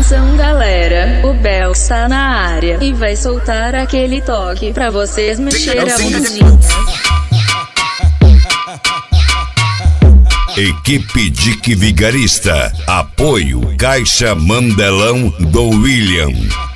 Atenção galera, o Bel está na área e vai soltar aquele toque pra vocês mexer a bundinha. Equipe Dick Vigarista, apoio Caixa Mandelão do William.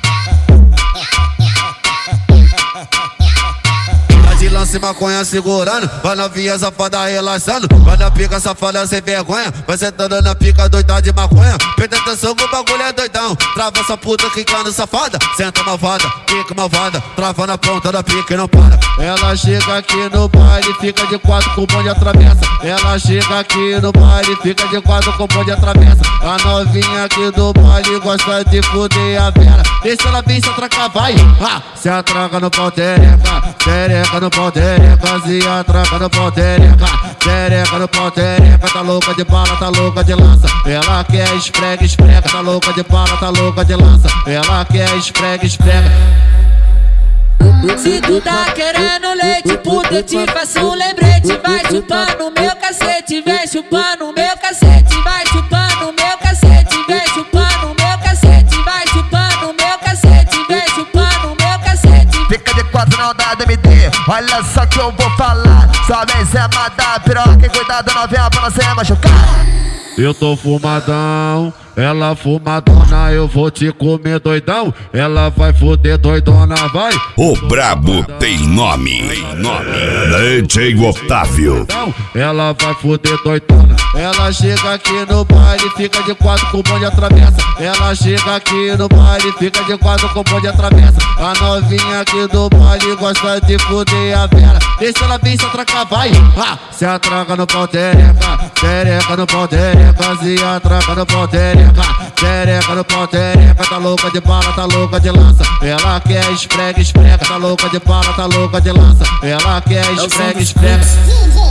De lance maconha segurando, vai novinha safada relaxando, vai na pica safada sem vergonha, vai sentando na pica doida de maconha. Presta atenção que o bagulho é doidão, trava essa puta quicando safada, senta malvada, pica malvada, trava na ponta da pica e não para. Ela chega aqui no baile, fica de quatro com o bonde atravessa. Ela chega aqui no baile, fica de quatro com o bonde atravessa. A novinha aqui do baile gosta de fuder a vera, deixa ela vir se atracar, vai, se atraca no pau tereca, tereca no pau tereca, se atraca no pau tereca, tereca no pau tereca. Tá louca de bala, tá louca de lança, ela quer esprega, esprega. Tá louca de bala, tá louca de lança, ela quer esprega, esprega. Se tu tá querendo leite, puta, eu te faço um lembrete. Vai chupar no meu cacete, vem chupar no meu cacete. Vai chupar no meu cacete, vem chupar no meu cacete. Vai chupar no meu cacete, vem chupar no meu cacete. Fica de quatro, não dá DMD, olha só que eu vou falar. Só vem cê matar a piroca e cuidado novinha pra não se machucar. Eu tô fumadão, ela fumadona, eu vou te comer doidão. Ela vai foder doidona, vai. O brabo tem nome, DJ Otávio. Ela vai foder doidona. Ela chega aqui no baile, fica de quatro com o bonde atravessa. Ela chega aqui no baile, fica de quatro com o bonde atravessa. A novinha aqui do baile gosta de fuder a vera, deixa ela vir se atracar, vai, se atraca no pau tereca, tereca no pau tereca, se atraca no pau tereca, tereca no pau tereca. Tá louca de bala, tá louca de lança, ela quer esprega, esprega. Tá louca de bala, tá louca de lança, ela quer esprega, esprega.